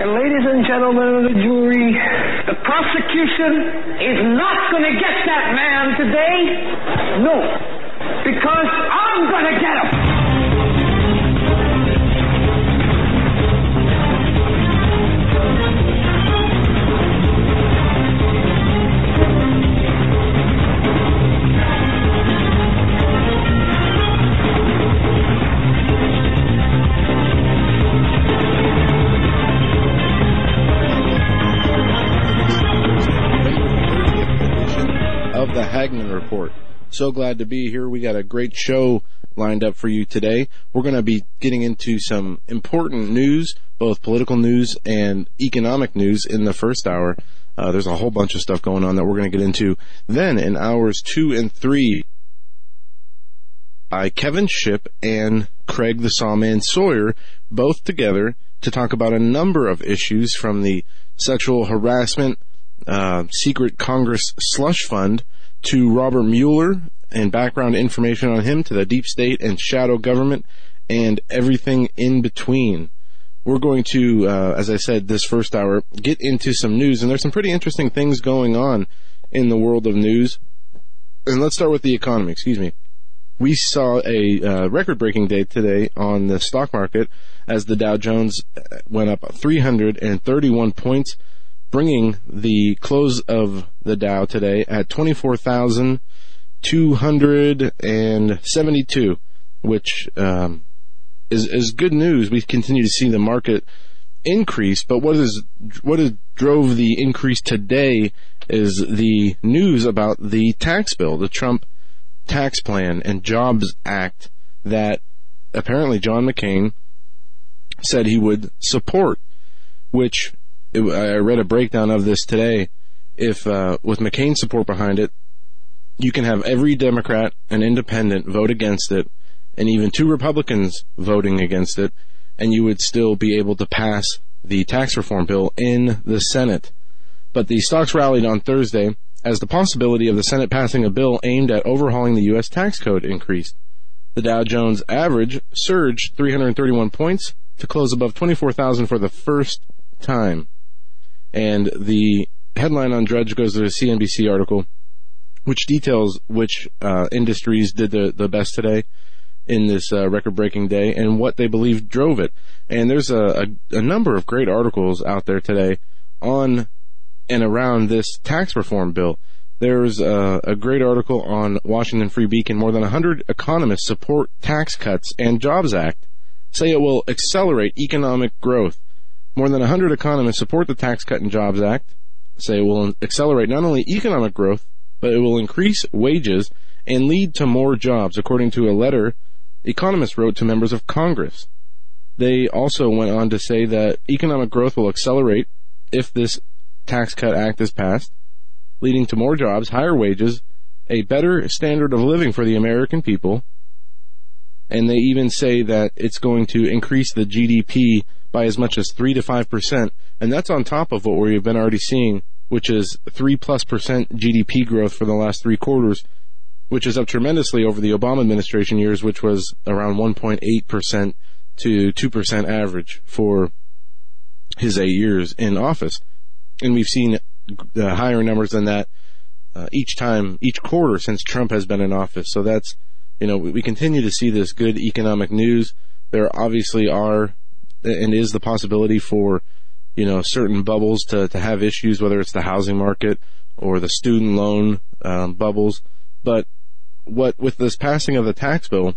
And ladies and gentlemen of the jury, the prosecution is not going to get that man today. No, because I'm going to get him. Of the Hagmann Report. So glad to be here. We got a great show lined up for you today. We're going to be getting into some important news, both political news and economic news in the first hour. There's a whole bunch of stuff going on that we're going to get into. Then in hours 2 and 3, by Kevin Shipp and Craig the Sawman Sawyer, both together to talk about a number of issues, from the sexual harassment secret Congress slush fund to Robert Mueller and background information on him, to the deep state and shadow government and everything in between. We're going to, as I said, this first hour, get into some news, and there's some pretty interesting things going on in the world of news. And let's start with the economy. We saw a record-breaking day today on the stock market as the Dow Jones went up 331 points, bringing the close of the Dow today at 24,272, which is good news. We continue to see the market increase, but what drove the increase today is the news about the tax bill, the Trump tax plan and Jobs Act that apparently John McCain said he would support, which I read a breakdown of this today. If with McCain's support behind it, you can have every Democrat and independent vote against it, and even 2 Republicans voting against it, and you would still be able to pass the tax reform bill in the Senate. But the stocks rallied on Thursday as the possibility of the Senate passing a bill aimed at overhauling the U.S. tax code increased. The Dow Jones average surged 331 points to close above 24,000 for the first time. And the headline on Drudge goes to a CNBC article which details which industries did the best today in this record-breaking day and what they believe drove it. And there's a number of great articles out there today on and around this tax reform bill. There's a great article on Washington Free Beacon. More than 100 economists support tax cuts and Jobs Act, say it will accelerate economic growth. More than 100 economists support the Tax Cut and Jobs Act, say it will accelerate not only economic growth, but it will increase wages and lead to more jobs, according to a letter economists wrote to members of Congress. They also went on to say that economic growth will accelerate if this Tax Cut Act is passed, leading to more jobs, higher wages, a better standard of living for the American people, and they even say that it's going to increase the GDP by as much as 3 to 5%, and that's on top of what we've been already seeing, which is 3+% GDP growth for the last 3 quarters, which is up tremendously over the Obama administration years, which was around 1.8% to 2% average for his 8 years in office. And we've seen higher numbers than that each quarter since Trump has been in office. So that's, we continue to see this good economic news. There obviously are and is the possibility for, certain bubbles to have issues, whether it's the housing market or the student loan bubbles. But with this passing of the tax bill,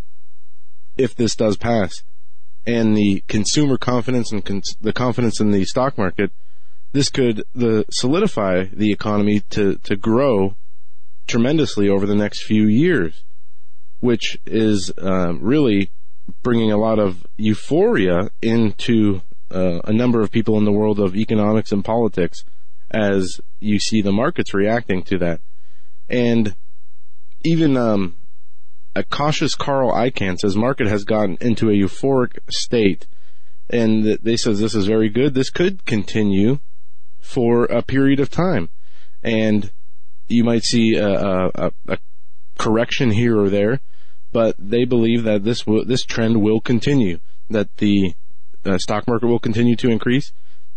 if this does pass, and the consumer confidence and the confidence in the stock market, this could solidify the economy to grow tremendously over the next few years, which is really bringing a lot of euphoria into a number of people in the world of economics and politics as you see the markets reacting to that. And even a cautious Carl Icahn says market has gotten into a euphoric state, and they says this is very good. This could continue for a period of time, and you might see a correction here or there, but they believe that this trend will continue, that the stock market will continue to increase,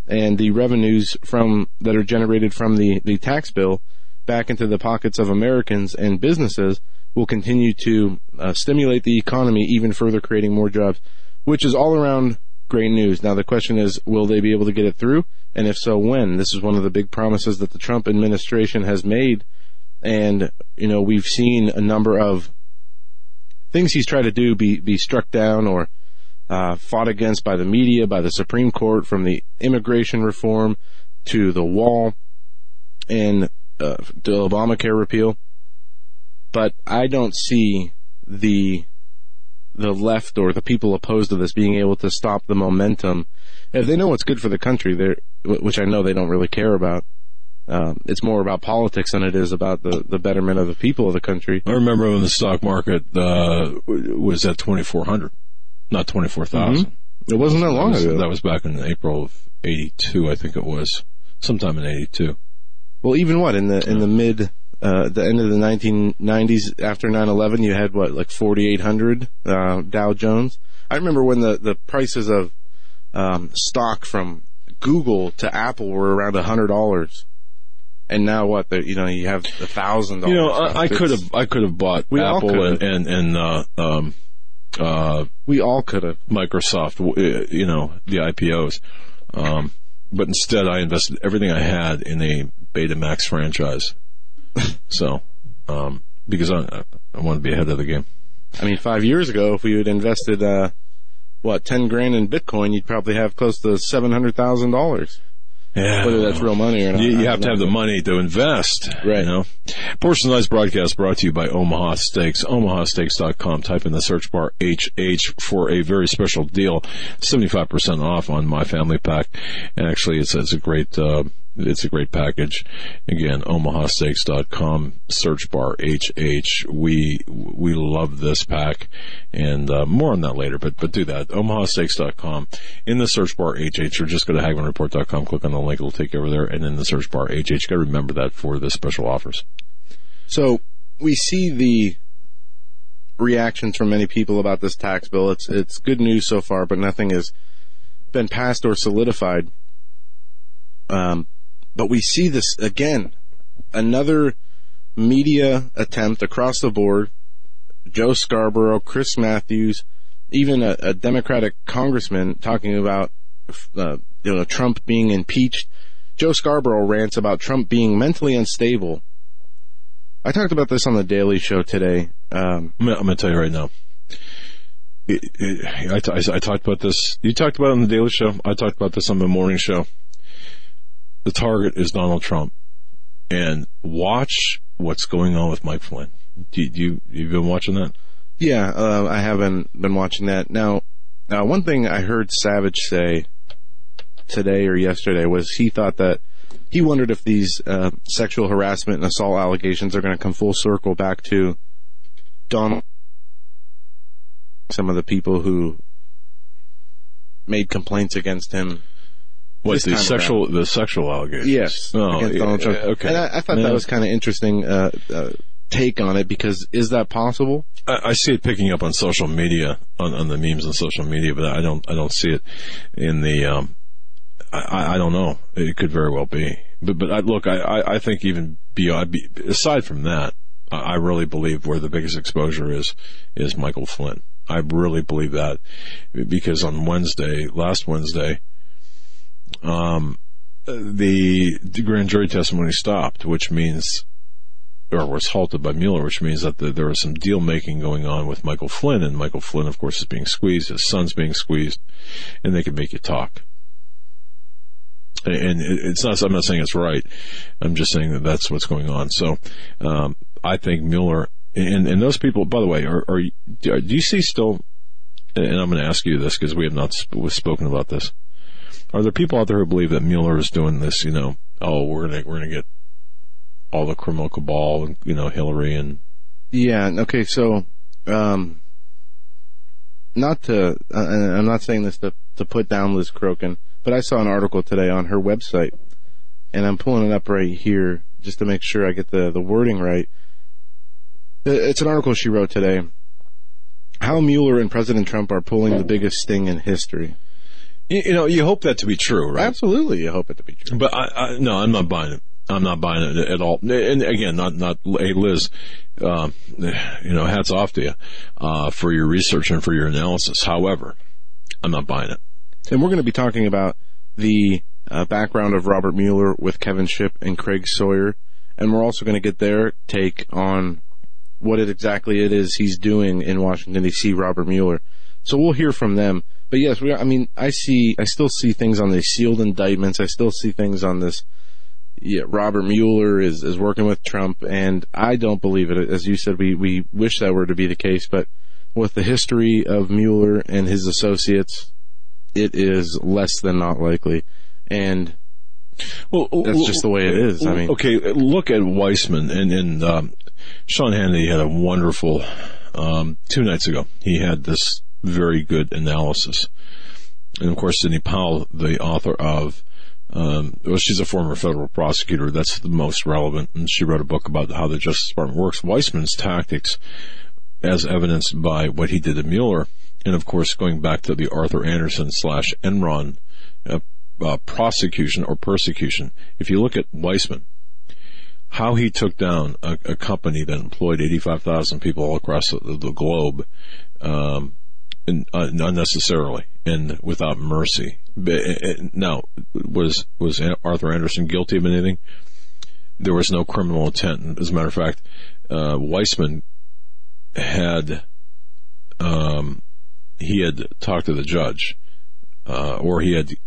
and the revenues that are generated from the tax bill back into the pockets of Americans and businesses will continue to stimulate the economy even further, creating more jobs, which is all around great news. Now, the question is, will they be able to get it through? And if so, when? This is one of the big promises that the Trump administration has made. And, we've seen a number of things he's tried to do be struck down or fought against by the media, by the Supreme Court, from the immigration reform to the wall and the Obamacare repeal. But I don't see the left or the people opposed to this being able to stop the momentum. If they know what's good for the country, which I know they don't really care about, it's more about politics than it is about the betterment of the people of the country. I remember when the stock market was at 2,400, not 24,000. Mm-hmm. It wasn't that long ago. That was back in April of 82, I think it was, sometime in 82. Well, even in the mid. The end of the 1990s, after 9/11, you had like 4,800 Dow Jones. I remember when the prices of stock from Google to Apple were around $100, and now you have $1,000. I could have bought Apple and we all could have Microsoft. The IPOs, but instead I invested everything I had in a Betamax franchise. So, because I want to be ahead of the game. 5 years ago, if we had invested, $10,000 in Bitcoin, you'd probably have close to $700,000. Yeah. Whether that's real money or not. You have to have the money to invest. Right. Portion of tonight's broadcast brought to you by Omaha Steaks. OmahaSteaks.com. Type in the search bar HH for a very special deal. 75% off on My Family Pack. And actually, it's a great package. Again, OmahaSteaks.com, search bar HH. We love this pack, and more on that later, but do that. OmahaSteaks.com, in the search bar HH, or just go to HagmannReport.com, click on the link, it'll take you over there, and in the search bar HH. You got to remember that for the special offers. So, we see the reactions from many people about this tax bill. It's good news so far, but nothing has been passed or solidified. But we see this again, another media attempt across the board. Joe Scarborough, Chris Matthews, even a Democratic congressman talking about Trump being impeached. Joe Scarborough rants about Trump being mentally unstable. I talked about this on the Daily Show today. I'm going to tell you right now. I talked about this. You talked about it on the Daily Show. I talked about this on the morning show. The target is Donald Trump. And watch what's going on with Mike Flynn. You've been watching that? Yeah, I haven't been watching that. Now, one thing I heard Savage say today or yesterday was he thought that he wondered if these sexual harassment and assault allegations are going to come full circle back to Donald, some of the people who made complaints against him. What, the sexual allegations? Yes. Oh, Donald Trump. Okay. And I thought that was kind of interesting take on it, because is that possible? I see it picking up on social media, on the memes on social media, but I don't see it in the. I don't know. It could very well be. But I think even beyond, aside from that, I really believe where the biggest exposure is Michael Flynn. I really believe that, because on last Wednesday, the grand jury testimony stopped, which means, or was halted by Mueller, which means that there was some deal making going on with Michael Flynn, and Michael Flynn, of course, is being squeezed, his son's being squeezed, and they can make you talk. And I'm not saying it's right. I'm just saying that that's what's going on. So, I think Mueller, and those people, by the way, do you see still, and I'm going to ask you this because we have not spoken about this. Are there people out there who believe that Mueller is doing this, we're going to get all the criminal cabal and, Hillary and... Yeah, okay, so, I'm not saying this to put down Liz Crokin, but I saw an article today on her website, and I'm pulling it up right here just to make sure I get the wording right. It's an article she wrote today. How Mueller and President Trump are pulling the biggest sting in history. You hope that to be true, right? Absolutely, you hope it to be true. But no, I'm not buying it. I'm not buying it at all. And again, not hey, Liz, hats off to you, for your research and for your analysis. However, I'm not buying it. And we're going to be talking about the background of Robert Mueller with Kevin Shipp and Craig Sawyer. And we're also going to get their take on what exactly it is he's doing in Washington, D.C., Robert Mueller. So we'll hear from them. But yes, I still see things on the sealed indictments. I still see things on this. Yeah, Robert Mueller is working with Trump, and I don't believe it. As you said, we wish that were to be the case, but with the history of Mueller and his associates, it is less than not likely. And that's just the way it is. I mean, okay, look at Weissman and Sean Hannity had a wonderful 2 nights ago. He had this very good analysis, and of course, Sidney Powell, the author of. She's a former federal prosecutor. That's the most relevant, and she wrote a book about how the Justice Department works. Weissman's tactics, as evidenced by what he did to Mueller, and of course, going back to the Arthur Anderson / Enron prosecution or persecution. If you look at Weissman, how he took down a company that employed 85,000 people all across the globe, unnecessarily and without mercy. Now, was Arthur Anderson guilty of anything? There was no criminal intent. As a matter of fact, Weissman had talked to the judge, or he had,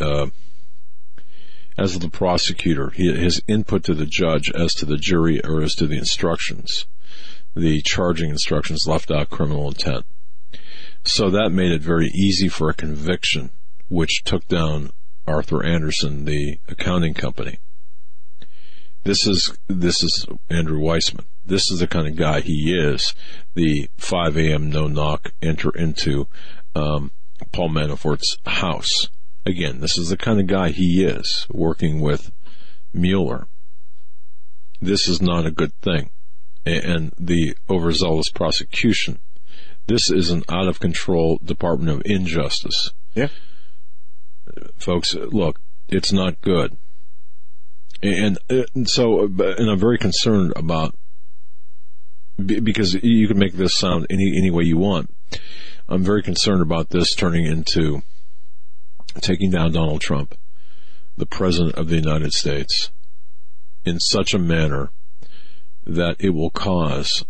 as the prosecutor, his input to the judge as to the jury or as to the instructions, the charging instructions left out criminal intent. So that made it very easy for a conviction, which took down Arthur Anderson, the accounting company. This is Andrew Weissman. This is the kind of guy he is. The 5 a.m. no-knock enter into Paul Manafort's house. Again, this is the kind of guy he is, working with Mueller. This is not a good thing. And the overzealous prosecution. This is an out-of-control Department of Injustice. Yeah. Folks, look, it's not good. And I'm very concerned about, because you can make this sound any way you want. I'm very concerned about this turning into taking down Donald Trump, the President of the United States, in such a manner that it will cause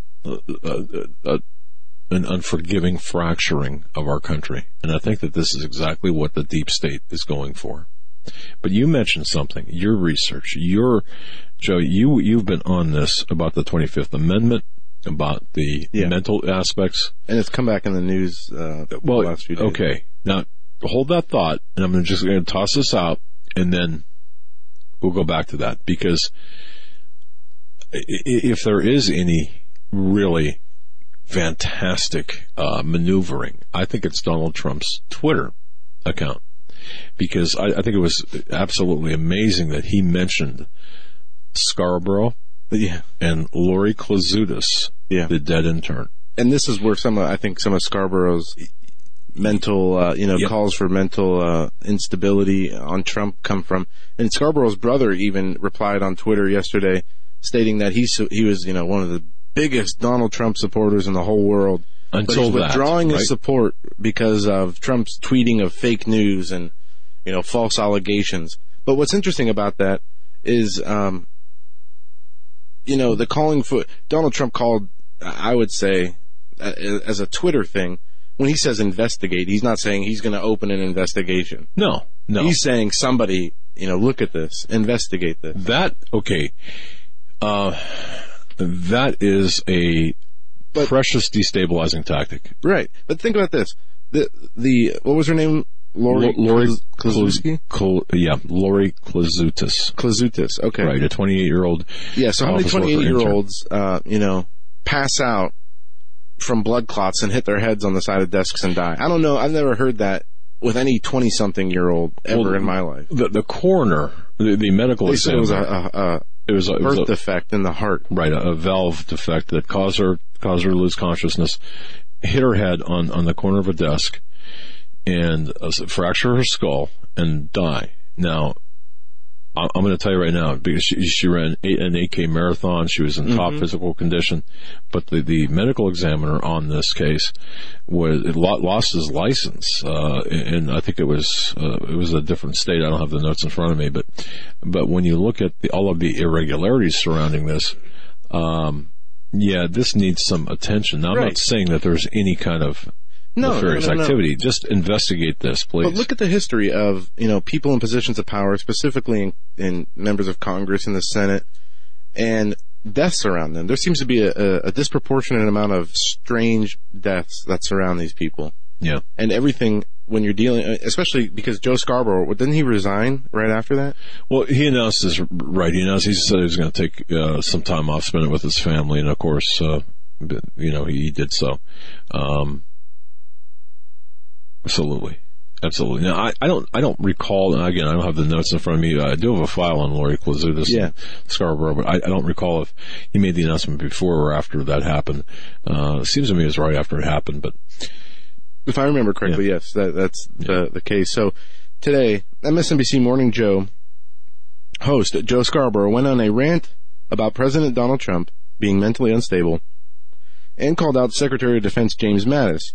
an unforgiving fracturing of our country. And I think that this is exactly what the deep state is going for. But you mentioned something, your research, Joe, you've been on this about the 25th Amendment, about the mental aspects. And it's come back in the news the last few days. Okay. Now, hold that thought, and I'm just going to toss this out, and then we'll go back to that. Because if there is any really fantastic maneuvering, I think it's Donald Trump's Twitter account. Because I think it was absolutely amazing that he mentioned Scarborough and Lori Klazutis, the dead intern. And this is where some of Scarborough's mental, calls for mental instability on Trump come from. And Scarborough's brother even replied on Twitter yesterday, stating that he was one of the biggest Donald Trump supporters in the whole world. Until but he's withdrawing his support because of Trump's tweeting of fake news and, false allegations. But what's interesting about that is, the calling for Donald Trump called, I would say, as a Twitter thing, when he says investigate, he's not saying he's going to open an investigation. No. He's saying somebody, look at this, investigate this. That is a precious destabilizing tactic. Right. But think about this. The what was her name? Lori Klazuski? Lori Klazutis. Klazutis, okay. Right, a 28-year-old. Yeah, so how many 28-year-olds, pass out from blood clots and hit their heads on the side of desks and die? I don't know. I've never heard that with any 20-something-year-old ever in my life. The coroner, the medical examiner. It was a birth defect in the heart. Right, a valve defect that caused her to lose consciousness, hit her head on the corner of a desk, and fracture her skull, and die. Now, I'm going to tell you right now, because she ran an 8K marathon, she was in top physical condition, but the medical examiner on this case lost his license, and I think it was a different state. I don't have the notes in front of me, but when you look at all of the irregularities surrounding this, this needs some attention. Now, I'm not saying that there's any kind of nefarious activity. Just investigate this, please. But look at the history of, people in positions of power, specifically in members of Congress and the Senate, and deaths around them. There seems to be a disproportionate amount of strange deaths that surround these people. Yeah. And everything, when you're dealing, especially because Joe Scarborough, didn't he resign right after that? Well, he announced he said he was going to take some time off, spend it with his family, and of course, he did so. Absolutely. Now, I don't recall, and again, I don't have the notes in front of me. I do have a file on Lori Klazutis and Scarborough, but I don't recall if he made the announcement before or after that happened. It seems to me it was right after it happened, but if I remember correctly, yes, that's the case. So today, MSNBC Morning Joe host Joe Scarborough went on a rant about President Donald Trump being mentally unstable and called out Secretary of Defense James Mattis,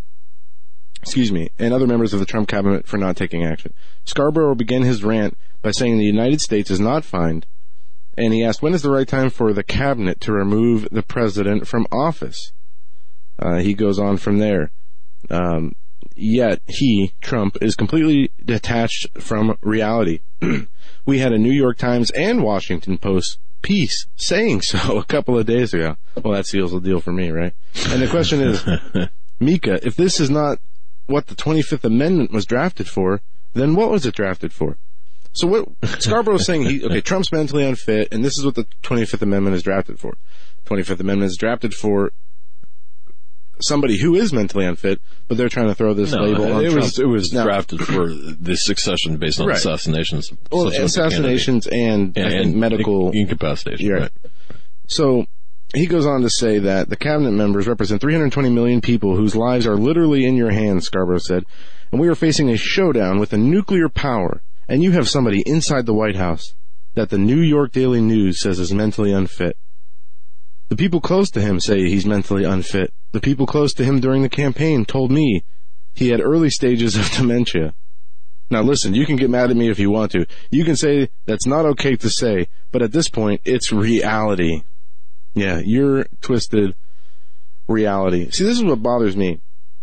and other members of the Trump cabinet for not taking action. Scarborough began his rant by saying the United States is not fined, and he asked, when is the right time for the cabinet to remove the president from office? He goes on from there. Yet Trump, is completely detached from reality. We had a New York Times and Washington Post piece saying so a couple of days ago. Well, that seals the deal for me, right? And the question is, Mika, if this is not what the 25th Amendment was drafted for, then what was it drafted for? So what Scarborough's saying, Trump's mentally unfit, and this is what the 25th Amendment is drafted for. 25th Amendment is drafted for somebody who is mentally unfit, but they're trying to throw this label on Trump. It was drafted for the succession based on assassinations. Well, assassinations and medical incapacitation. Right. So he goes on to say that the cabinet members represent 320 million people whose lives are literally in your hands, Scarborough said, and we are facing a showdown with a nuclear power, and you have somebody inside the White House that the New York Daily News says is mentally unfit. The people close to him say he's mentally unfit. The people close to him during the campaign told me he had early stages of dementia. Now listen, you can get mad at me if you want to. You can say that's not okay to say, but at this point, it's reality. Yeah, you're twisted reality. See, this is what bothers me.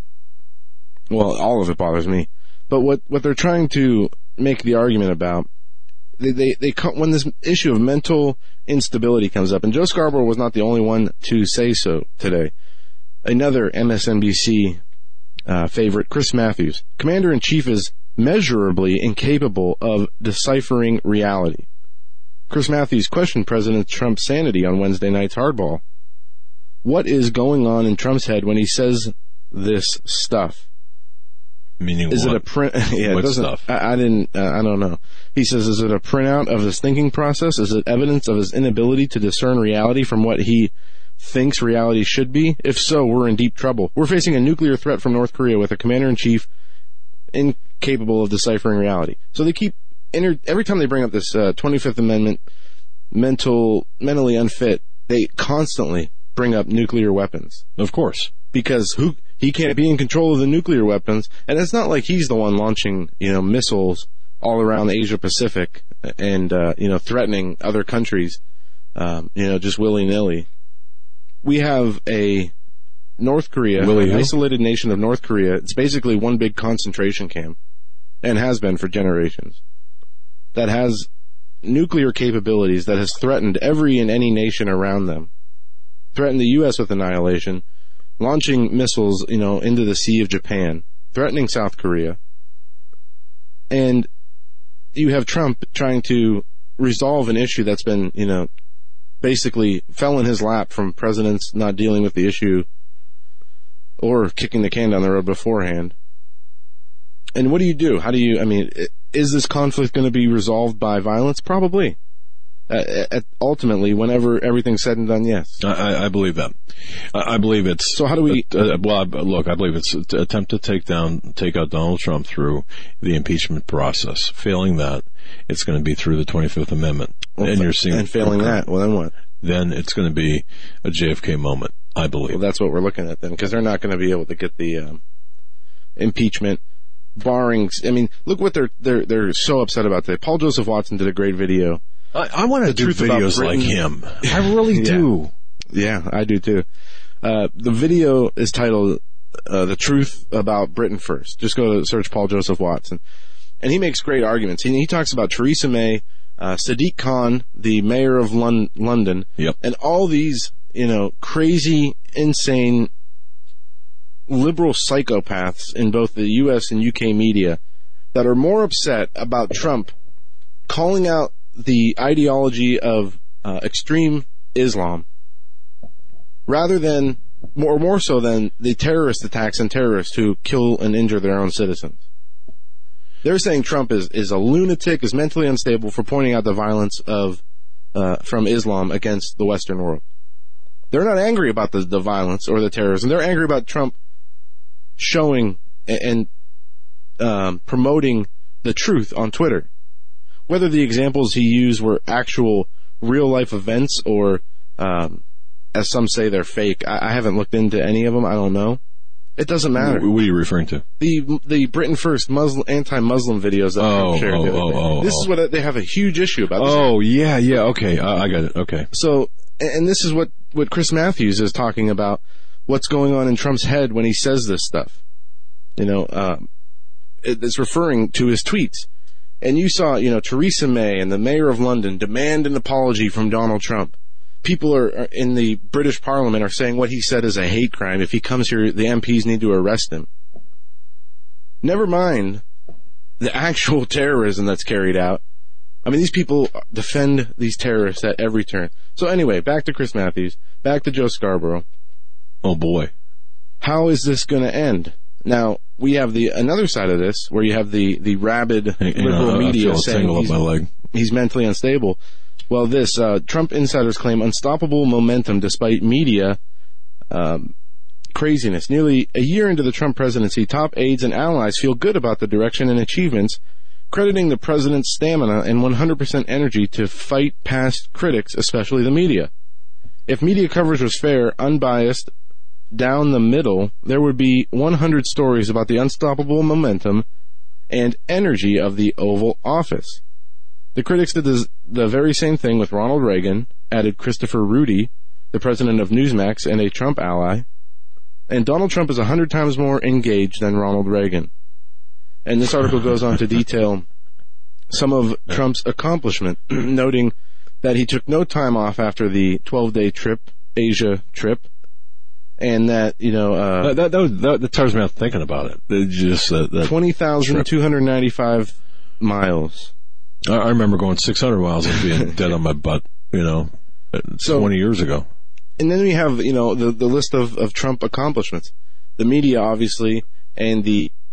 Well, all of it bothers me. But what they're trying to make the argument about, they when this issue of mental instability comes up, and Joe Scarborough was not the only one to say so today. Another MSNBC favorite, Chris Matthews, Commander-in-Chief, is measurably incapable of deciphering reality. Chris Matthews questioned President Trump's sanity on Wednesday night's Hardball. What is going on in Trump's head when he says this stuff? Meaning is what? It a print? Yeah, what it doesn't. Stuff? I don't know. He says, is it a printout of his thinking process? Is it evidence of his inability to discern reality from what he thinks reality should be? If so, we're in deep trouble. We're facing a nuclear threat from North Korea with a commander-in-chief incapable of deciphering reality. So they keep every time they bring up this 25th Amendment, mentally unfit, they constantly bring up nuclear weapons. Of course. Because he can't be in control of the nuclear weapons, and it's not like he's the one launching, missiles all around the Asia Pacific and, threatening other countries, just willy-nilly. We have a North Korea, an isolated nation of North Korea. It's basically one big concentration camp, and has been for generations, that has nuclear capabilities, that has threatened every and any nation around them, threatened the U.S. with annihilation, launching missiles, into the Sea of Japan, threatening South Korea. And you have Trump trying to resolve an issue that's been, basically fell in his lap from presidents not dealing with the issue or kicking the can down the road beforehand. And what do you do? Is this conflict going to be resolved by violence? Probably. Ultimately, whenever everything's said and done, yes. I believe that. I believe it's... So how do we... look, I believe it's to attempt to take out Donald Trump through the impeachment process. Failing that, it's going to be through the 25th Amendment. And failing that, well, then what? Then it's going to be a JFK moment, I believe. Well, that's what we're looking at then, because they're not going to be able to get the impeachment, barring... I mean, look what they're so upset about today. Paul Joseph Watson did a great video. I want to do videos like him. I really do. Yeah, I do too. The video is titled The Truth About Britain First. Just go to search Paul Joseph Watson. And he makes great arguments. He talks about Theresa May, Sadiq Khan, the mayor of London, and all these, crazy, insane, liberal psychopaths in both the U.S. and UK media that are more upset about Trump calling out the ideology of extreme Islam rather than, more so than the terrorist attacks and terrorists who kill and injure their own citizens. They're saying Trump is a lunatic, is mentally unstable for pointing out the violence from Islam against the Western world. They're not angry about the violence or the terrorism. They're angry about Trump showing and promoting the truth on Twitter. Whether the examples he used were actual real-life events or, as some say, they're fake. I haven't looked into any of them. I don't know. It doesn't matter. What are you referring to? The Britain First anti-Muslim videos that Trump shared. This is what they have a huge issue about. Yeah, okay. I got it. Okay. So, and this is what Chris Matthews is talking about, what's going on in Trump's head when he says this stuff. It's referring to his tweets. And you saw, Theresa May and the mayor of London demand an apology from Donald Trump. People are in the British Parliament are saying what he said is a hate crime. If he comes here, the MPs need to arrest him. Never mind the actual terrorism that's carried out. I mean, these people defend these terrorists at every turn. So anyway, back to Chris Matthews, back to Joe Scarborough. Oh boy. How is this going to end? Now, we have another side of this, where you have the rabid liberal media saying he's mentally unstable. Well, Trump insiders claim unstoppable momentum despite media craziness. Nearly a year into the Trump presidency, top aides and allies feel good about the direction and achievements, crediting the president's stamina and 100% energy to fight past critics, especially the media. If media coverage was fair, unbiased, down the middle, there would be 100 stories about the unstoppable momentum and energy of the Oval Office. The critics did the very same thing with Ronald Reagan, added Christopher Rudy, the president of Newsmax and a Trump ally, and Donald Trump is 100 times more engaged than Ronald Reagan. And this article goes on to detail some of Trump's accomplishment, noting that he took no time off after the 12-day Asia trip, and that, that tears me out thinking about it. Just 20,295 miles. I remember going 600 miles and being dead on my butt, 20 years ago. And then we have, the list of Trump accomplishments. The media, obviously, and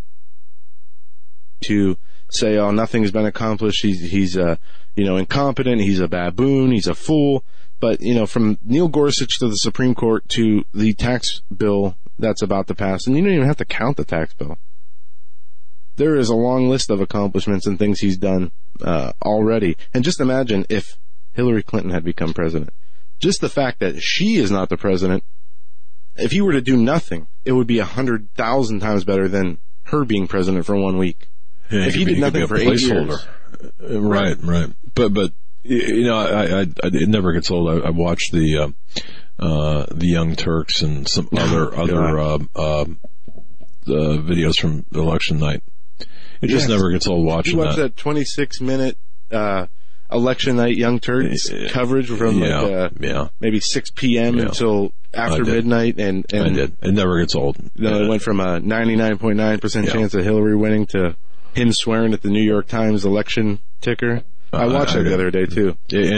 to say, nothing's been accomplished. He's incompetent. He's a baboon. He's a fool. But, from Neil Gorsuch to the Supreme Court to the tax bill that's about to pass, and you don't even have to count the tax bill. There is a long list of accomplishments and things he's done already. And just imagine if Hillary Clinton had become president. Just the fact that she is not the president, if he were to do nothing, it would be 100,000 times better than her being president for 1 week. Yeah, if he did nothing for 8 years. Right. But it never gets old. I watched the Young Turks and some other videos from election night. It just never gets old watching that. You watch that 26-minute election night Young Turks coverage from maybe 6 p.m. until after midnight, and I did. It never gets old. It went from a 99.9% chance of Hillary winning to him swearing at the New York Times election ticker. I watched that the other day too.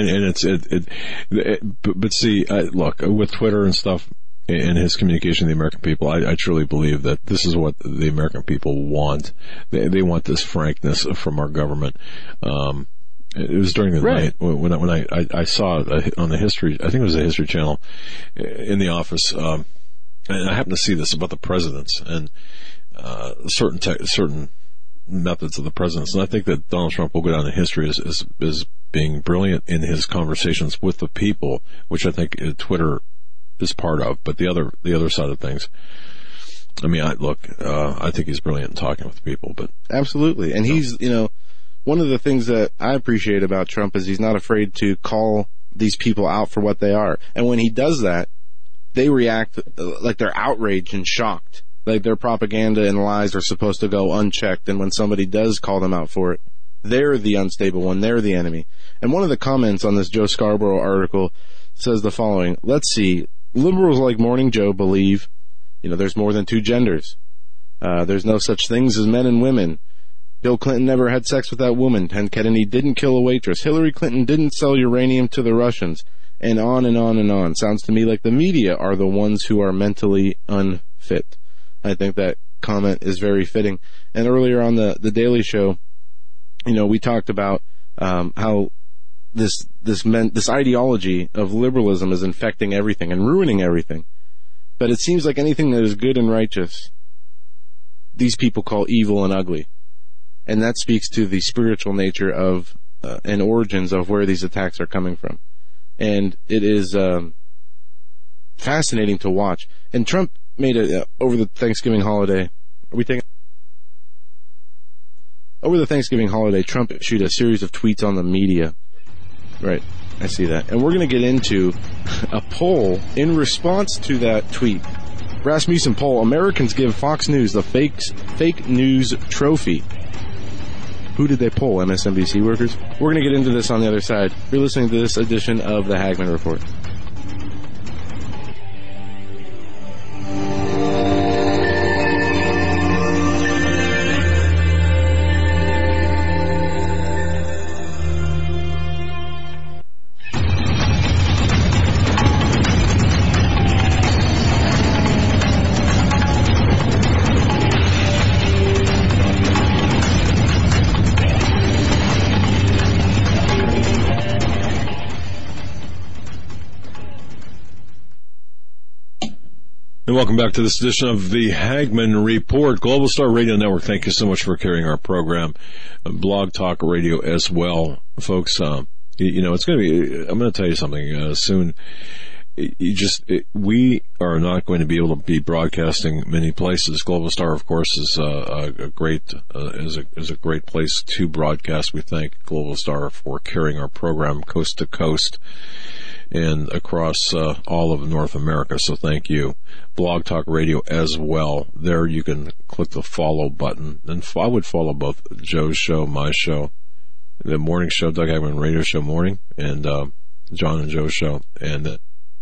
But see, look, with Twitter and stuff and his communication to the American people, I truly believe that this is what the American people want. They want this frankness from our government. It was during the night when I saw it on the History, I think it was the History Channel in the office, and I happened to see this about the presidents and certain methods of the presidents. And I think that Donald Trump will go down in history as being brilliant in his conversations with the people, which I think Twitter is part of. But the other side of things, I mean, I think he's brilliant in talking with people. But absolutely, and he's, one of the things that I appreciate about Trump is he's not afraid to call these people out for what they are. And when he does that, they react like they're outraged and shocked. Like their propaganda and lies are supposed to go unchecked. And when somebody does call them out for it, they're the unstable one. They're the enemy. And one of the comments on this Joe Scarborough article says the following. Let's see. Liberals like Morning Joe believe, there's more than two genders. There's no such things as men and women. Bill Clinton never had sex with that woman. Ted Kennedy didn't kill a waitress. Hillary Clinton didn't sell uranium to the Russians. And on and on and on. Sounds to me like the media are the ones who are mentally unfit. I think that comment is very fitting. And earlier on the Daily Show, we talked about how this ideology of liberalism is infecting everything and ruining everything. But it seems like anything that is good and righteous, these people call evil and ugly. And that speaks to the spiritual nature of and origins of where these attacks are coming from. And it is fascinating to watch. And Trump made it over the Thanksgiving holiday. Over the Thanksgiving holiday, Trump issued a series of tweets on the media. Right, I see that. And we're going to get into a poll in response to that tweet. Rasmussen poll, Americans give Fox News the fake news trophy. Who did they poll, MSNBC workers? We're going to get into this on the other side. You're listening to this edition of the Hagmann Report. And welcome back to this edition of the Hagmann Report. Global Star Radio Network, thank you so much for carrying our program. Blog Talk Radio as well. Folks, it's going to be, I'm going to tell you something soon. We are not going to be able to be broadcasting many places. Global Star, of course, is a great place to broadcast. We thank Global Star for carrying our program coast to coast and across all of North America, so thank you. Blog Talk Radio as well. There you can click the follow button, and I would follow both Joe's show, my show, the morning show, Doug Hagmann Radio Show Morning, and John and Joe's show, and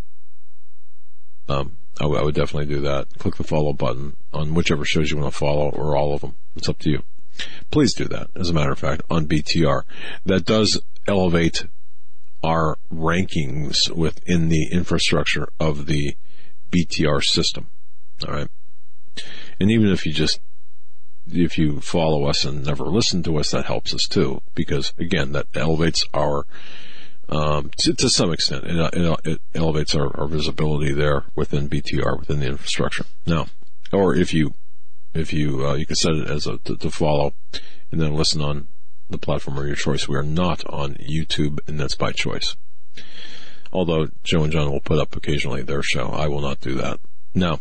I would definitely do that. Click the follow button on whichever shows you want to follow, or all of them. It's up to you. Please do that, as a matter of fact, on BTR. That does elevate our rankings within the infrastructure of the BTR system. All right. And even if you follow us and never listen to us, that helps us too, because again, that elevates our, to some extent, it elevates our visibility there within BTR, within the infrastructure. Now, or if you could set it as to follow and then listen on the platform of your choice. We are not on YouTube, and that's by choice. Although Joe and John will put up occasionally their show, I will not do that. Now,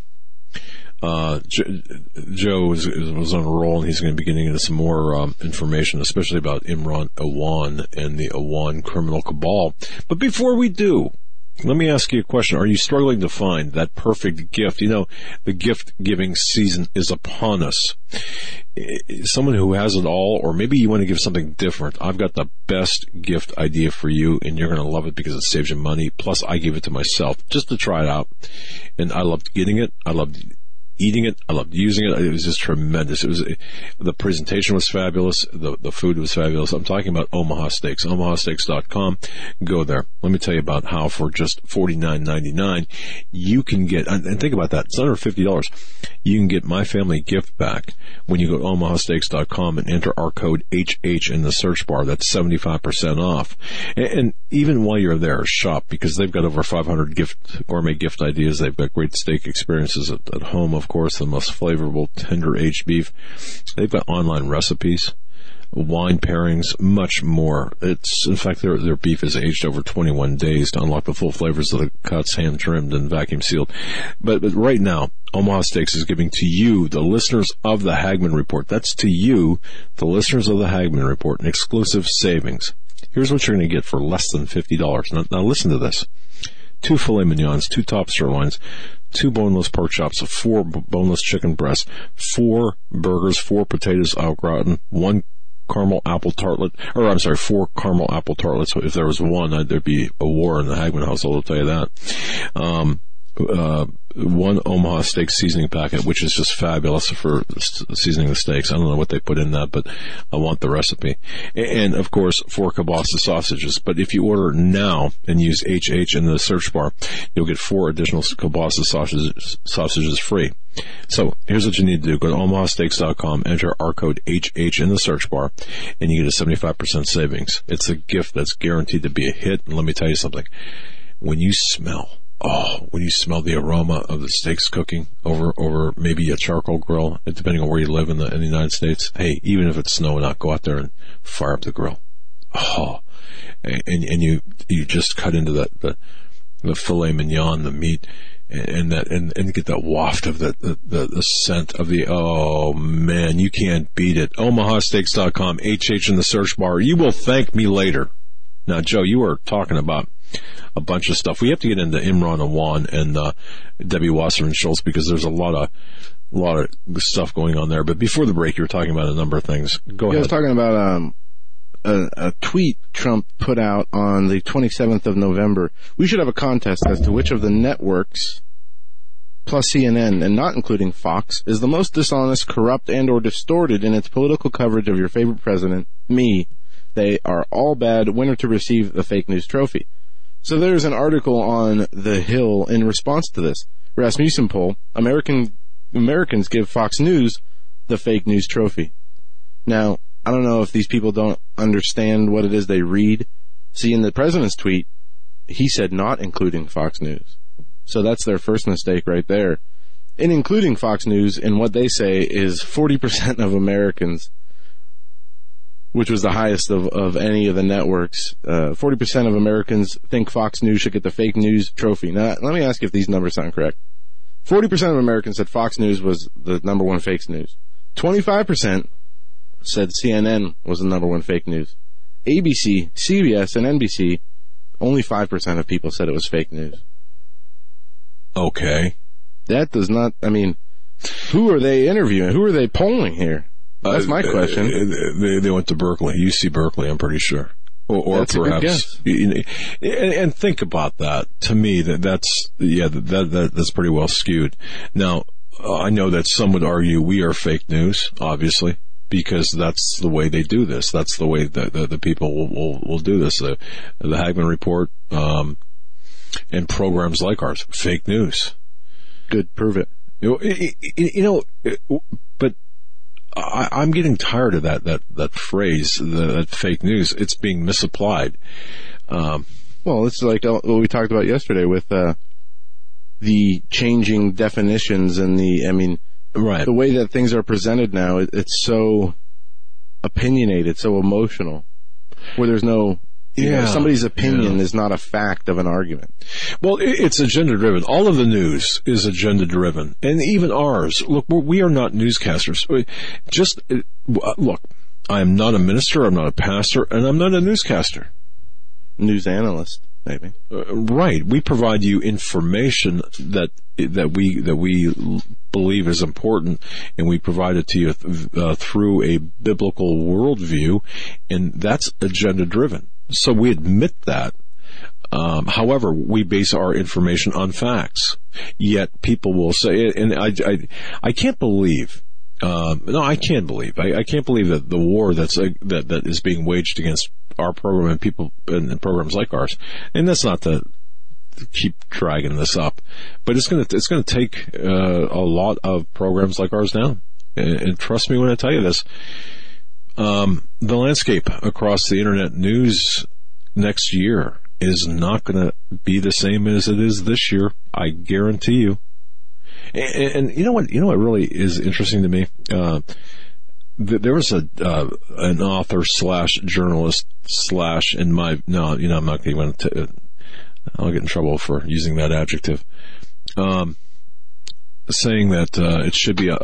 Joe was on a roll, and he's going to be getting into some more information, especially about Imran Awan and the Awan criminal cabal. But before we do, let me ask you a question. Are you struggling to find that perfect gift? The gift-giving season is upon us. Someone who has it all, or maybe you want to give something different. I've got the best gift idea for you, and you're going to love it because it saves you money. Plus, I gave it to myself just to try it out, and I loved getting it. I loved eating it. I loved using it. It was just tremendous. The presentation was fabulous. The food was fabulous. I'm talking about Omaha Steaks. OmahaSteaks.com. Go there. Let me tell you about how for just $49.99 you can get, and think about that, it's under $50. You can get my family gift back when you go to OmahaSteaks.com and enter our code HH in the search bar. That's 75% off. And even while you're there, shop, because they've got over 500 gourmet gift ideas. They've got great steak experiences at home, of course, the most flavorful, tender aged beef. They've got online recipes, wine pairings, much more. In fact, their beef is aged over 21 days to unlock the full flavors of the cuts, hand trimmed and vacuum sealed. But right now, Omaha Steaks is giving to you, the listeners of the Hagman Report. That's to you, the listeners of the Hagman Report, an exclusive savings. Here's what you're going to get for less than $50. Now listen to this. 2 filet mignons, 2 top sirloins, 2 boneless pork chops, 4 boneless chicken breasts, 4 burgers, 4 potatoes au gratin, 1 caramel apple tartlet, 4 caramel apple tartlets. So if there was one, there'd be a war in the Hagman household, I'll tell you that. 1 Omaha steak seasoning packet, which is just fabulous for seasoning the steaks. I don't know what they put in that, but I want the recipe. And of course, 4 kielbasa sausages. But if you order now and use HH in the search bar, you'll get 4 additional kielbasa sausages free. So here's what you need to do. Go to omahasteaks.com, enter our code HH in the search bar, and you get a 75% savings. It's a gift that's guaranteed to be a hit. And let me tell you something. When you smell the aroma of the steaks cooking over maybe a charcoal grill, depending on where you live in the United States, hey, even if it's snowing out, go out there and fire up the grill. Oh, and you just cut into the filet mignon, the meat, and get that waft of the scent of oh man, you can't beat it. OmahaSteaks.com, HH in the search bar. You will thank me later. Now, Joe, you were talking about a bunch of stuff. We have to get into Imran Awan and Debbie Wasserman Schultz because there's a lot of stuff going on there. But before the break, you were talking about a number of things. Go ahead. I was talking about a tweet Trump put out on the 27th of November. We should have a contest as to which of the networks, plus CNN, and not including Fox, is the most dishonest, corrupt, and or distorted in its political coverage of your favorite president, me. They are all bad. Winner to receive the fake news trophy. So there's an article on The Hill in response to this. Rasmussen poll, Americans give Fox News the fake news trophy. Now, I don't know if these people don't understand what it is they read. See, in the president's tweet, he said not including Fox News. So that's their first mistake right there. In including Fox News, in what they say is 40% of Americans, which was the highest of any of the networks. 40% of Americans think Fox News should get the fake news trophy. Now, let me ask you if these numbers sound correct. 40% of Americans said Fox News was the number one fake news. 25% said CNN was the number one fake news. ABC, CBS, and NBC, only 5% of people said it was fake news. Okay. That does not, who are they interviewing? Who are they polling here? That's my question. They went to Berkeley, UC Berkeley, I'm pretty sure. Or that's perhaps. And think about that. To me, that's pretty well skewed. Now, I know that some would argue we are fake news, obviously, because that's the way they do this. That's the way the people will do this. The Hagman Report, and programs like ours, fake news. Good, prove it. But I'm getting tired of that phrase, that fake news. It's being misapplied. Well, it's like what we talked about yesterday with the changing definitions and right. The way that things are presented now. It's so opinionated, so emotional, where there's no. Somebody's opinion is not a fact of an argument. Well, it's agenda-driven. All of the news is agenda-driven. And even ours. Look, we are not newscasters. Look, I am not a minister, I'm not a pastor, and I'm not a newscaster. News analyst, maybe. Right. We provide you information that we believe is important, and we provide it to you through a biblical worldview, and that's agenda-driven. So we admit that. However, we base our information on facts. Yet people will say, and I can't believe. I can't believe. I can't believe that the war that is being waged against our program and people and programs like ours. And that's not to keep dragging this up, but it's gonna take a lot of programs like ours down. And trust me when I tell you this. The landscape across the internet news next year is not going to be the same as it is this year. I guarantee you. And you know what really is interesting to me? There was an author / journalist / I'm not going to, I'll get in trouble for using that adjective. Saying that, it should be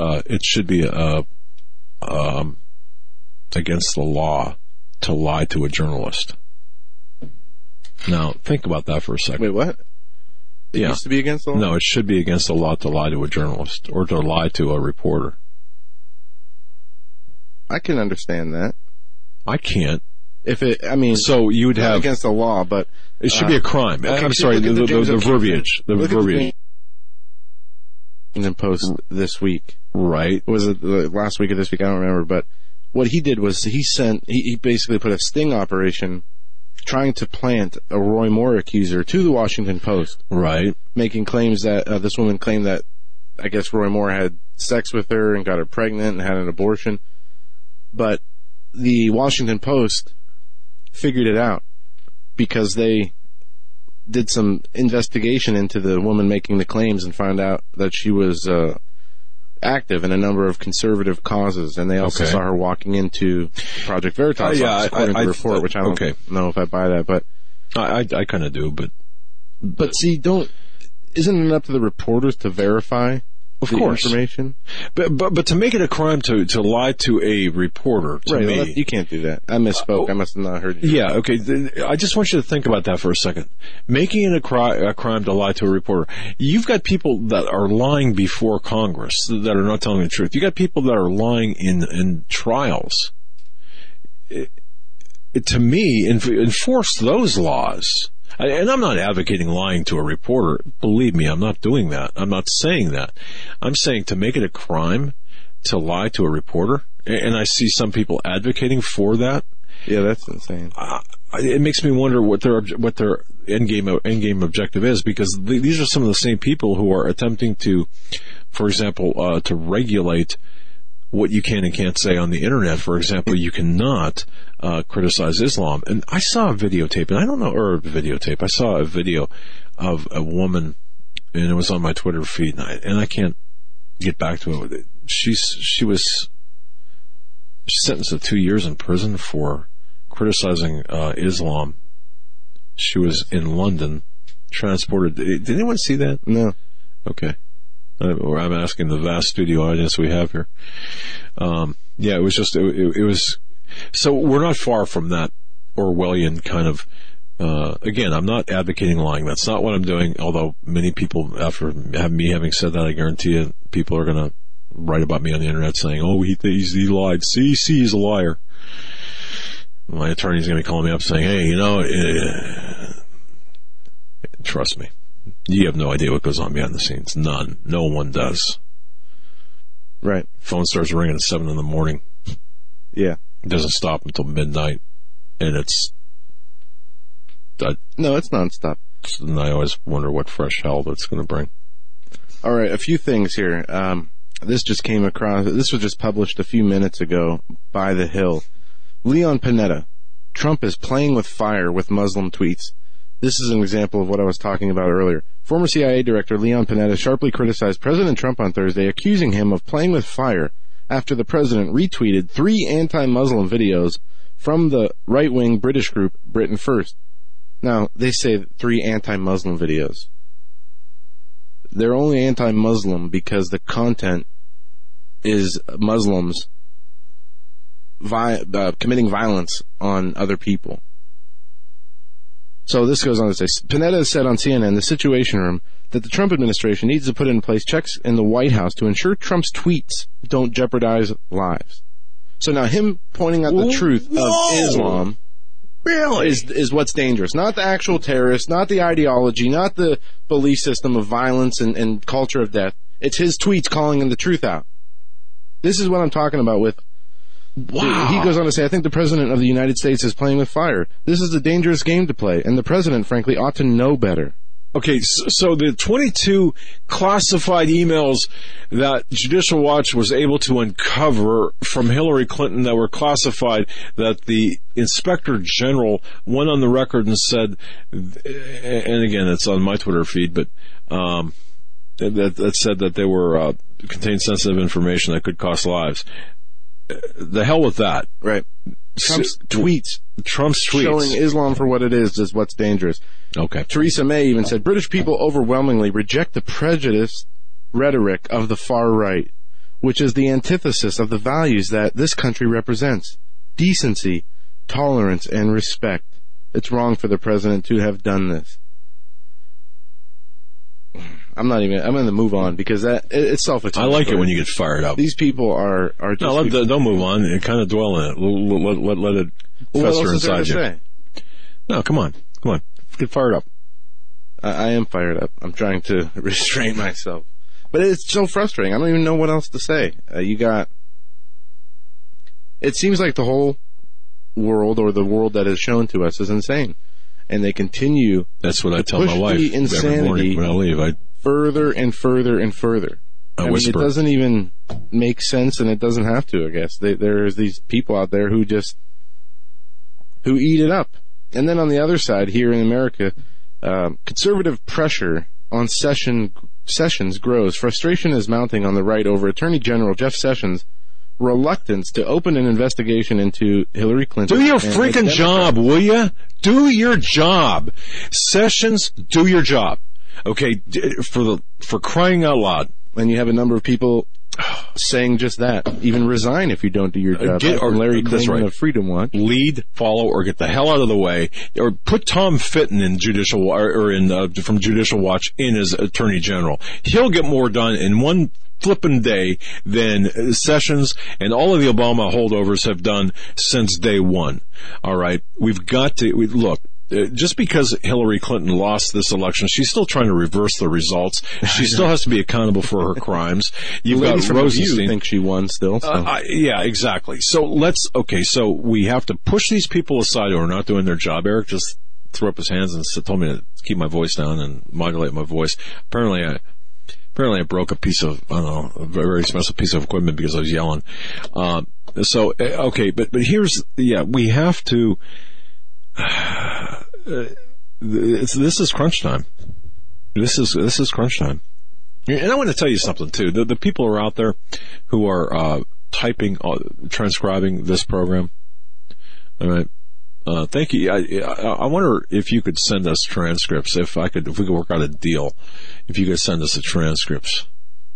against the law to lie to a journalist. Now, think about that for a second. Wait, what? It used to be against the law? No, it should be against the law to lie to a journalist or to lie to a reporter. I can understand that. I can't. So you would have against the law, but it should be a crime. I'm sorry, the verbiage. The verbiage. Washington Post this week. Right. Was it the last week or this week? I don't remember. But what he did was he basically put a sting operation trying to plant a Roy Moore accuser to the Washington Post. Right. Making claims that this woman claimed that, I guess, Roy Moore had sex with her and got her pregnant and had an abortion. But the Washington Post figured it out because they did some investigation into the woman making the claims and found out that she was active in a number of conservative causes, and they also saw her walking into Project Veritas according to the report, which I don't know if I buy that, but I kind of do, but see, isn't it up to the reporters to verify information? But to make it a crime to lie to a reporter, me, you can't do that. I misspoke. I must have not heard you. Yeah, okay. I just want you to think about that for a second. Making it a crime to lie to a reporter. You've got people that are lying before Congress that are not telling the truth. You got people that are lying in trials. To me, enforce those laws. And I'm not advocating lying to a reporter. Believe me, I'm not doing that. I'm not saying that. I'm saying to make it a crime to lie to a reporter. And I see some people advocating for that. Yeah, that's insane. It makes me wonder what their endgame objective is, because these are some of the same people who are attempting to, for example, to regulate what you can and can't say on the internet. For example, you cannot criticize Islam. And I saw a videotape, and I don't know, or a videotape. I saw a video of a woman, and it was on my Twitter feed, and I can't get back to it. She was sentenced to 2 years in prison for criticizing Islam. She was in London, transported. Did anyone see that? No. Okay. I'm asking the vast studio audience we have here. Yeah, it was just, it was, so we're not far from that Orwellian kind of, again, I'm not advocating lying. That's not what I'm doing, although many people, after having said that, I guarantee you, people are going to write about me on the internet saying, oh, he lied. See, he's a liar. My attorney's going to be calling me up saying, hey, trust me. You have no idea what goes on behind the scenes. None. No one does. Right. Phone starts ringing at 7 a.m. Yeah. It doesn't stop until midnight. And it's... no, it's nonstop. And I always wonder what fresh hell that's going to bring. All right, a few things here. This just came across... This was just published a few minutes ago by The Hill. Leon Panetta. Trump is playing with fire with Muslim tweets. This is an example of what I was talking about earlier. Former CIA Director Leon Panetta sharply criticized President Trump on Thursday, accusing him of playing with fire after the president retweeted 3 anti-Muslim videos from the right-wing British group Britain First. Now, they say 3 anti-Muslim videos. They're only anti-Muslim because the content is Muslims committing violence on other people. So this goes on to say, Panetta said on CNN, The Situation Room, that the Trump administration needs to put in place checks in the White House to ensure Trump's tweets don't jeopardize lives. So now him pointing out the truth of Islam Really? Is what's dangerous. Not the actual terrorists, not the ideology, not the belief system of violence and culture of death. It's his tweets calling the truth out. This is what I'm talking about with... Wow. He goes on to say, I think the President of the United States is playing with fire. This is a dangerous game to play, and the President, frankly, ought to know better. Okay, so the 22 classified emails that Judicial Watch was able to uncover from Hillary Clinton that were classified, that the Inspector General went on the record and said, and again, it's on my Twitter feed, but that said that they were contained sensitive information that could cost lives. The hell with that. Right. Trump's tweets showing Islam for what it is what's dangerous. Okay. Theresa May even said, British people overwhelmingly reject the prejudiced rhetoric of the far right, which is the antithesis of the values that this country represents. Decency, tolerance, and respect. It's wrong for the president to have done this. I'm going to move on because it's self-explanatory. I like it when you get fired up. These people are just... No, don't move on. Kind of dwell in it. Let it fester inside you. Say? No, come on. Get fired up. I am fired up. I'm trying to restrain myself. But it's so frustrating. I don't even know what else to say. It seems like the whole world, or the world that is shown to us, is insane. And they continue... That's what I tell my wife every morning when I leave. Further and further and further. I mean, it doesn't even make sense, and it doesn't have to, I guess. There's these people out there who eat it up. And then on the other side, here in America, conservative pressure on Sessions grows. Frustration is mounting on the right over Attorney General Jeff Sessions' reluctance to open an investigation into Hillary Clinton. Do your freaking job, will you? Do your job. Sessions, do your job. Okay, for crying out loud. And you have a number of people saying just that. Even resign if you don't do your job. Larry Clinton of Freedom Watch. Lead, follow, or get the hell out of the way. Or put Tom Fitton in from Judicial Watch in as Attorney General. He'll get more done in one flippin' day than Sessions and all of the Obama holdovers have done since day one. All right, we've got to look. Just because Hillary Clinton lost this election, she's still trying to reverse the results. She still has to be accountable for her crimes. You've got Rosenstein. Think she won still? So. Yeah, exactly. So so we have to push these people aside who are not doing their job. Eric just threw up his hands and told me to keep my voice down and modulate my voice. Apparently I broke a piece of, a very expensive piece of equipment because I was yelling. But here's, we have to, this is crunch time. This is crunch time. And I want to tell you something too. The people who are out there who are, transcribing this program. All right. Thank you. I wonder if you could send us transcripts. If we could work out a deal, if you could send us the transcripts.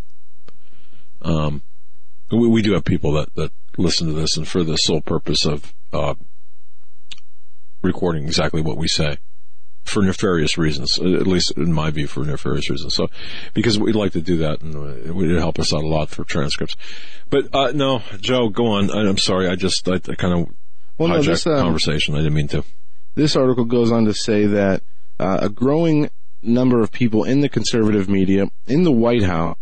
We do have people that listen to this, and for the sole purpose of recording exactly what we say for nefarious reasons, at least in my view, for nefarious reasons. So, because we'd like to do that, and it would help us out a lot for transcripts. But no, Joe, go on. I'm sorry. I kind of. Well, no, this conversation. I didn't mean to. This article goes on to say that a growing number of people in the conservative media, in the White House,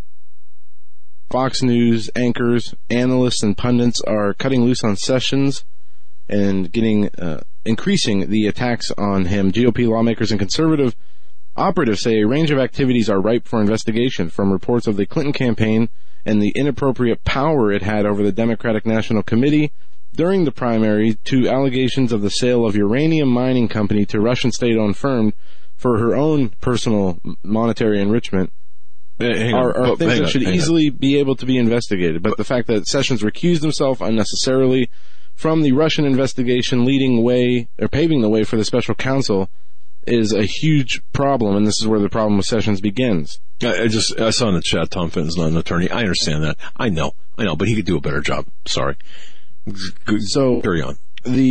Fox News anchors, analysts, and pundits are cutting loose on Sessions and increasing the attacks on him. GOP lawmakers and conservative operatives say a range of activities are ripe for investigation, from reports of the Clinton campaign and the inappropriate power it had over the Democratic National Committee during the primary to allegations of the sale of uranium mining company to Russian state-owned firm for her own personal monetary enrichment are things that should easily be able to be investigated. But the fact that Sessions recused himself unnecessarily from the Russian investigation paving the way for the special counsel is a huge problem, and this is where the problem with Sessions begins. I saw in the chat Tom Fitton's not an attorney. I understand that. I know, but he could do a better job. Sorry. So carry on.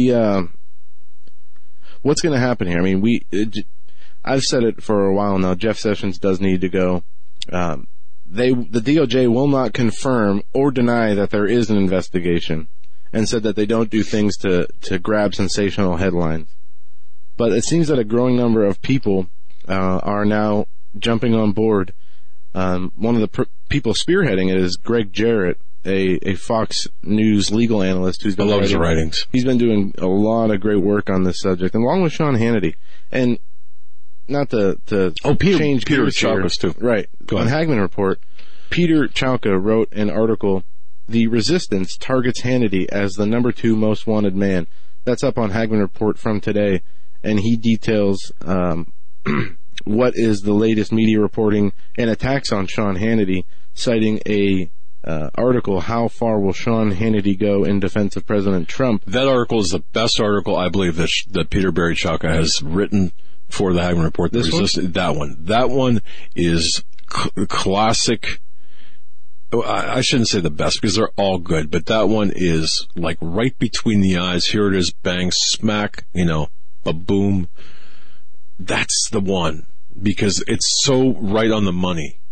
What's going to happen here? I mean, I've said it for a while now. Jeff Sessions does need to go. The DOJ will not confirm or deny that there is an investigation, and said that they don't do things to grab sensational headlines. But it seems that a growing number of people are now jumping on board. One of the people spearheading it is Greg Jarrett, a Fox News legal analyst who's been I love his writings. He's been doing a lot of great work on this subject, along with Sean Hannity. And not to change Peter gears here. Chalkas too. Right. Go On ahead. Hagman Report, Peter Chalka wrote an article, "The Resistance Targets Hannity as the number 2 most wanted man." That's up on Hagman Report from today, and he details what is the latest media reporting and attacks on Sean Hannity, citing a article, "How Far Will Sean Hannity Go in Defense of President Trump?" That article is the best article I believe that Peter Barry Chalka has written for the Hagman Report. This one? That one is classic. I shouldn't say the best because they're all good, but that one is like right between the eyes. Here it is, bang, smack, a boom. That's the one because it's so right on the money.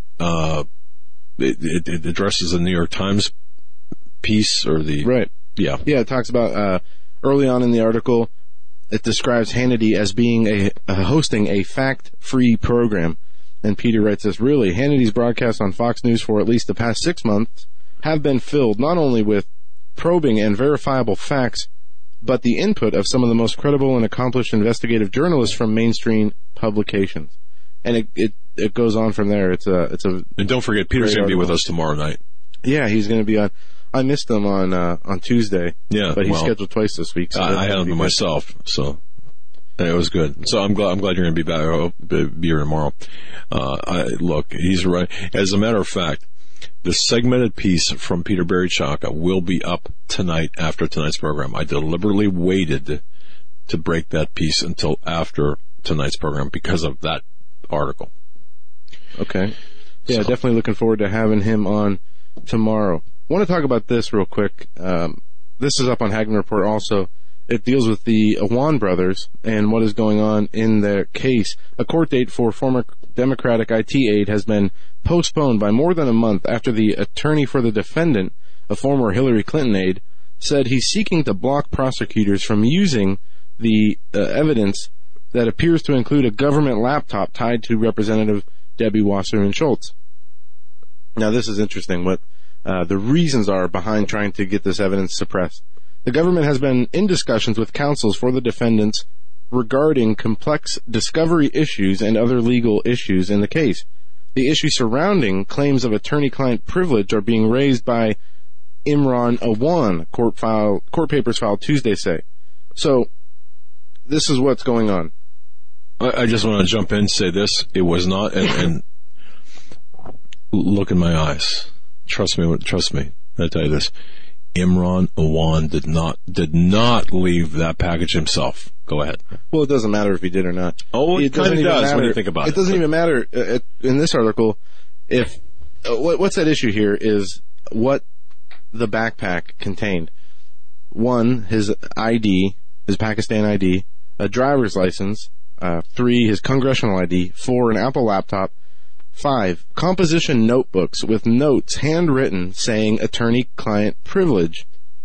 It addresses the New York Times piece or the... Right. Yeah. Yeah, it talks about, early on in the article, it describes Hannity as being hosting a fact-free program. And Peter writes this, "Really, Hannity's broadcasts on Fox News for at least the past 6 months have been filled not only with probing and verifiable facts, but the input of some of the most credible and accomplished investigative journalists from mainstream publications." And it goes on from there. It's a And don't forget, Peter's going to be with us tomorrow night. Yeah, he's going to be on. I missed him on Tuesday. Yeah, but he's scheduled twice this week. So I had him myself, so it was good. So I'm glad you're going to be back. I hope to be here tomorrow. Look, he's right. As a matter of fact, the segmented piece from Peter Barry Chalka will be up tonight after tonight's program. I deliberately waited to break that piece until after tonight's program because of that article. Okay. Yeah, definitely looking forward to having him on tomorrow. I want to talk about this real quick. This is up on Hagman Report also. It deals with the Awan brothers and what is going on in their case. A court date for former Democratic IT aide has been postponed by more than a month after the attorney for the defendant, a former Hillary Clinton aide, said he's seeking to block prosecutors from using the evidence that appears to include a government laptop tied to Representative Debbie Wasserman Schultz. Now, this is interesting, what the reasons are behind trying to get this evidence suppressed. The government has been in discussions with counsels for the defendants regarding complex discovery issues and other legal issues in the case. The issue surrounding claims of attorney-client privilege are being raised by Imran Awan, court papers filed Tuesday say. So, this is what's going on. I just want to jump in and say this. It was not, and look in my eyes. Trust me. I tell you this. Imran Awan did not leave that package himself. Go ahead. Well, it doesn't matter if he did or not. Oh, it kind of does when you think about it. It doesn't even matter in this article if what's at issue here is what the backpack contained. 1, his ID, his Pakistan ID, a driver's license. 3, his congressional ID. 4, an Apple laptop. 5, composition notebooks with notes handwritten saying attorney-client privilege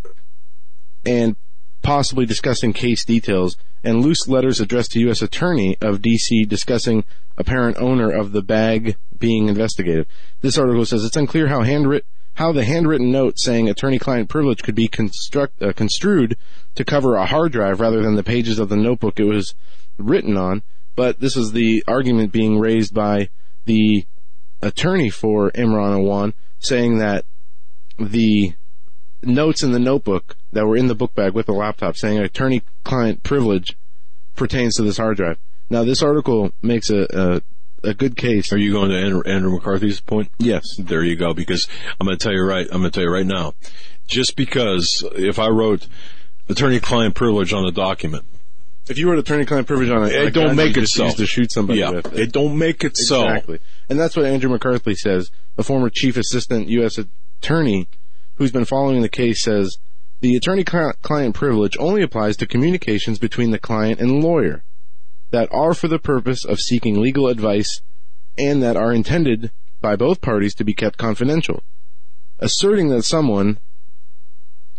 and possibly discussing case details, and loose letters addressed to U.S. Attorney of D.C. discussing apparent owner of the bag being investigated. This article says it's unclear how the handwritten note saying attorney-client privilege could be construed to cover a hard drive rather than the pages of the notebook it was written on, but this is the argument being raised by the attorney for Imran Awan, saying that the notes in the notebook that were in the book bag with the laptop saying attorney-client privilege pertains to this hard drive. Now, this article makes a good case. Are you going to Andrew McCarthy's point? Yes. There you go, because I'm going to tell you right now, just because if I wrote attorney-client privilege on a document, if you wrote attorney-client privilege on it don't make it so. Used to shoot somebody with it don't make it so. Exactly. And that's what Andrew McCarthy says. The former chief assistant U.S. attorney who's been following the case says the attorney-client privilege only applies to communications between the client and lawyer that are for the purpose of seeking legal advice and that are intended by both parties to be kept confidential. Asserting that someone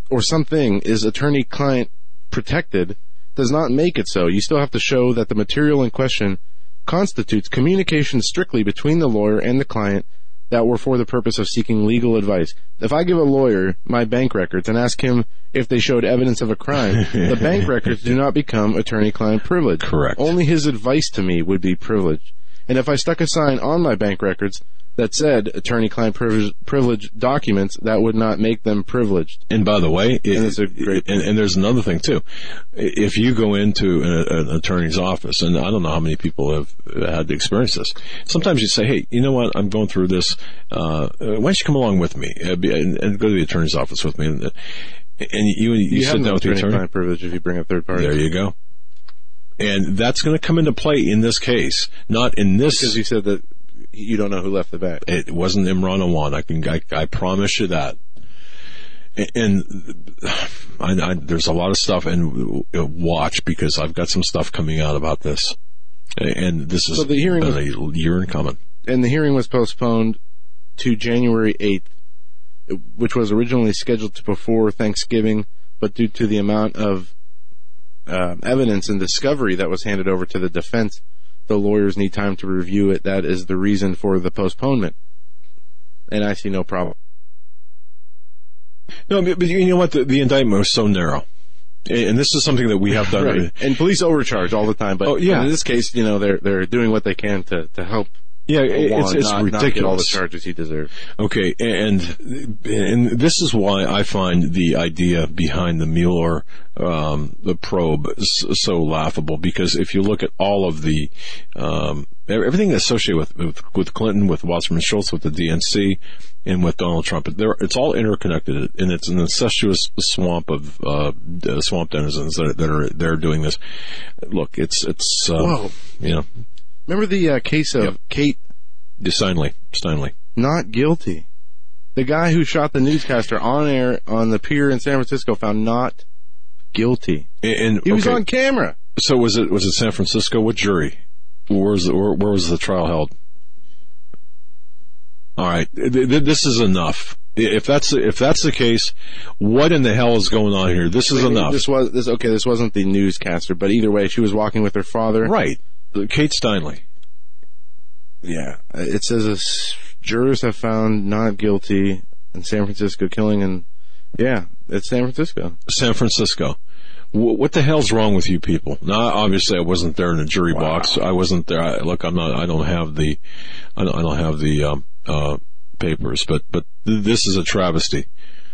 or something is attorney-client protected does not make it so. You still have to show that the material in question constitutes communication strictly between the lawyer and the client that were for the purpose of seeking legal advice. If I give a lawyer my bank records and ask him if they showed evidence of a crime, the bank records do not become attorney-client privilege. Correct. Only his advice to me would be privileged. And if I stuck a sign on my bank records that said attorney-client privilege documents, that would not make them privileged. And by the way, and there's another thing too. If you go into an attorney's office, and I don't know how many people have had to experience this, sometimes you say, hey, you know what, I'm going through this, why don't you come along with me and go to the attorney's office with me, and you sit down with the attorney. Attorney-client privilege if you bring a third party. There you go. And that's going to come into play in this case, not in this. Because you said that you don't know who left the bag. It wasn't Imran Awan. I promise you that. And there's a lot of stuff, and watch, because I've got some stuff coming out about this. And this is the hearing been a year in coming. And the hearing was postponed to January 8th, which was originally scheduled to before Thanksgiving, but due to the amount of evidence and discovery that was handed over to the defense, the lawyers need time to review it. That is the reason for the postponement. And I see no problem. No, but you know what? The indictment was so narrow. And this is something that we have done. Right. And police overcharge all the time. But in this case, they're doing what they can to help. Yeah, it's ridiculous. Not get all the charges he deserves. Okay, and this is why I find the idea behind the Mueller the probe so laughable, because if you look at all of the everything associated with Clinton, with Wasserman Schultz, with the DNC, and with Donald Trump, it's all interconnected, and it's an incestuous swamp of swamp denizens that are doing this. Look, it's Whoa. Remember the case of Kate Steinle? Not guilty. The guy who shot the newscaster on air on the pier in San Francisco found not guilty. And he was on camera. So was it San Francisco? What jury? Where was the trial held? All right, this is enough. If that's the case, what in the hell is going on here? This is enough. This wasn't the newscaster, but either way, she was walking with her father. Right. Kate Steinle. Yeah. It says jurors have found not guilty in San Francisco killing, and it's San Francisco. San Francisco. What the hell's wrong with you people? Now, obviously, I wasn't there in the jury box. I wasn't there. I don't have the papers, but this is a travesty.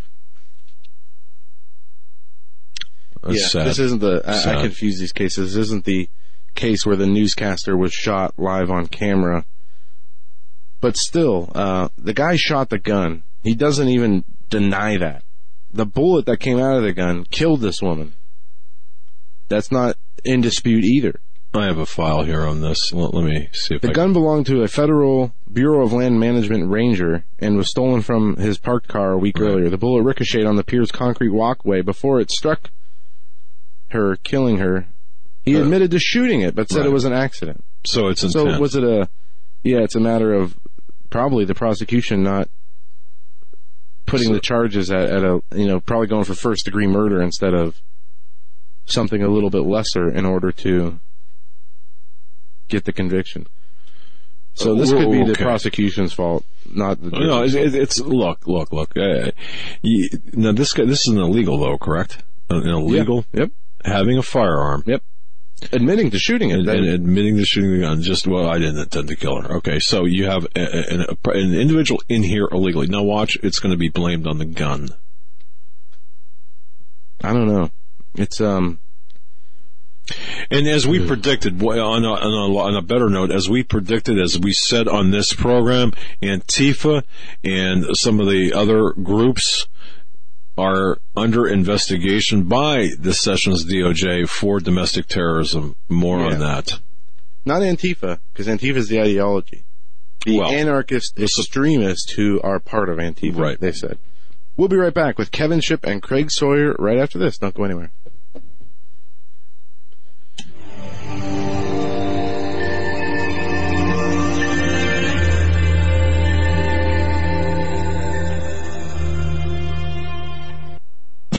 Sad. This isn't I confuse these cases. This isn't the case where the newscaster was shot live on camera. But still, the guy shot the gun. He doesn't even deny that. The bullet that came out of the gun killed this woman. That's not in dispute either. I have a file here on this. Let me see if the gun belonged to a federal Bureau of Land Management ranger and was stolen from his parked car a week earlier. The bullet ricocheted on the pier's concrete walkway before it struck her, killing her. He admitted to shooting it, but said it was an accident. So it's intent. So was it it's a matter of probably the prosecution not putting the charges at probably going for first-degree murder instead of something a little bit lesser in order to get the conviction. So this could be the prosecution's fault, not the judge's. No, it's look. Now this is an illegal though, correct? An illegal. Yep. Having a firearm. Yep. Admitting to shooting it. And admitting to shooting the gun. I didn't intend to kill her. Okay, so you have an individual in here illegally. Now watch, it's going to be blamed on the gun. I don't know. It's And as we predicted, on a better note, as we predicted, as we said on this program, Antifa and some of the other groups are under investigation by the Sessions DOJ for domestic terrorism. More on that. Not Antifa, because Antifa is the ideology. The anarchist extremists who are part of Antifa, right. They said. We'll be right back with Kevin Shipp and Craig Sawyer right after this. Don't go anywhere.